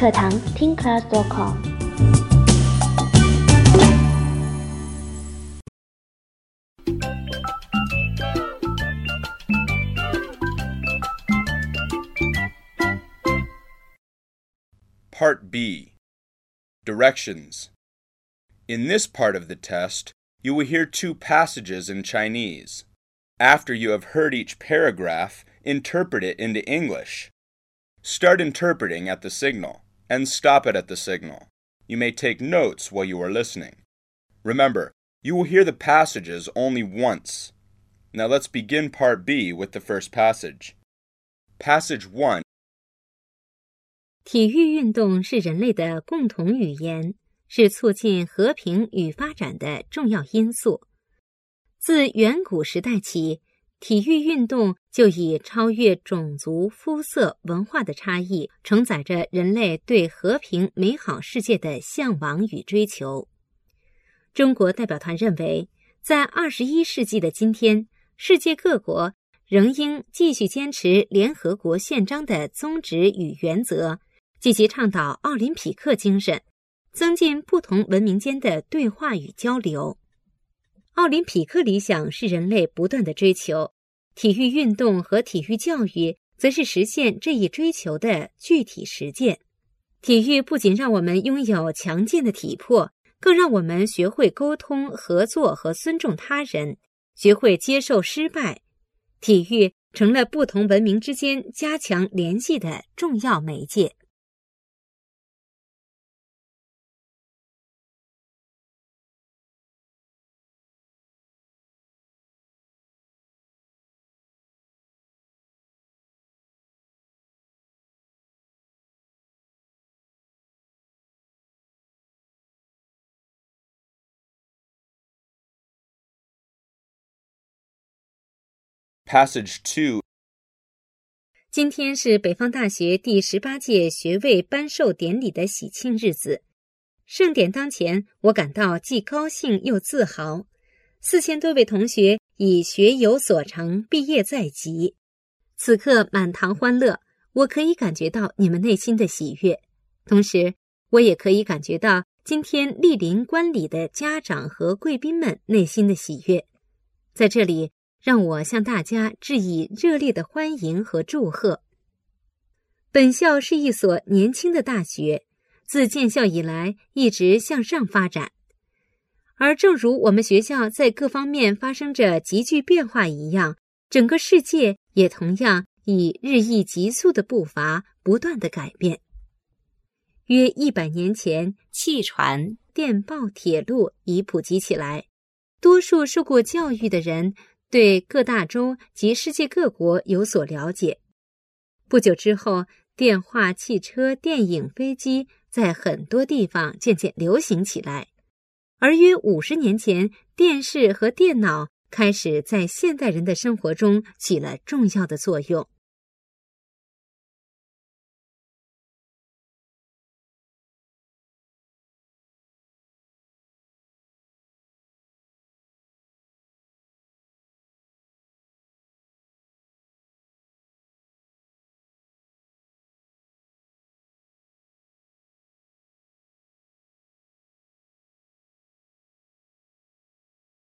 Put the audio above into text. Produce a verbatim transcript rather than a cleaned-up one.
课堂 听 class dot com。 Part B. Directions. In this part of the test, you will hear two passages in Chinese. After you have heard each paragraph, interpret it into English. Start interpreting at the signal, and stop it at the signal. You may take notes while you are listening. Remember, you will hear the passages only once. Now let's begin Part B with the first passage. Passage one. 体育运动是人类的共同语言，是促进和平与发展的重要因素。自远古时代起，体育运动就以超越种族、肤色、文化的差异，承载着人类对和平美好世界的向往与追求。中国代表团认为，在二十一世纪的今天，世界各国仍应继续坚持联合国宪章的宗旨与原则，积极倡导奥林匹克精神，增进不同文明间的对话与交流。奥林匹克理想是人类不断的追求，体育运动和体育教育则是实现这一追求的具体实践。体育不仅让我们拥有强健的体魄，更让我们学会沟通、合作和尊重他人，学会接受失败。体育成了不同文明之间加强联系的重要媒介。 Passage two. 今天是北方大学第十八届学位颁授典礼的喜庆日子。盛典当前，我感到既高兴又自豪。四千多位同学已学有所成，毕业在即。此刻满堂欢乐，我可以感觉到你们内心的喜悦。同时，我也可以感觉到今天莅临观礼的家长和贵宾们内心的喜悦。在这里，让我向大家致以热烈的欢迎和祝贺。本校是一所年轻的大学，自建校以来一直向上发展。而正如我们学校在各方面发生着急剧变化一样，整个世界也同样以日益急速的步伐不断的改变。约一百年前，汽船、电报、铁路已普及起来，多数受过教育的人对各大洲及世界各国有所了解。不久之后，电话、汽车、电影、飞机在很多地方渐渐流行起来。而约五十年前，电视和电脑开始在现代人的生活中起了重要的作用。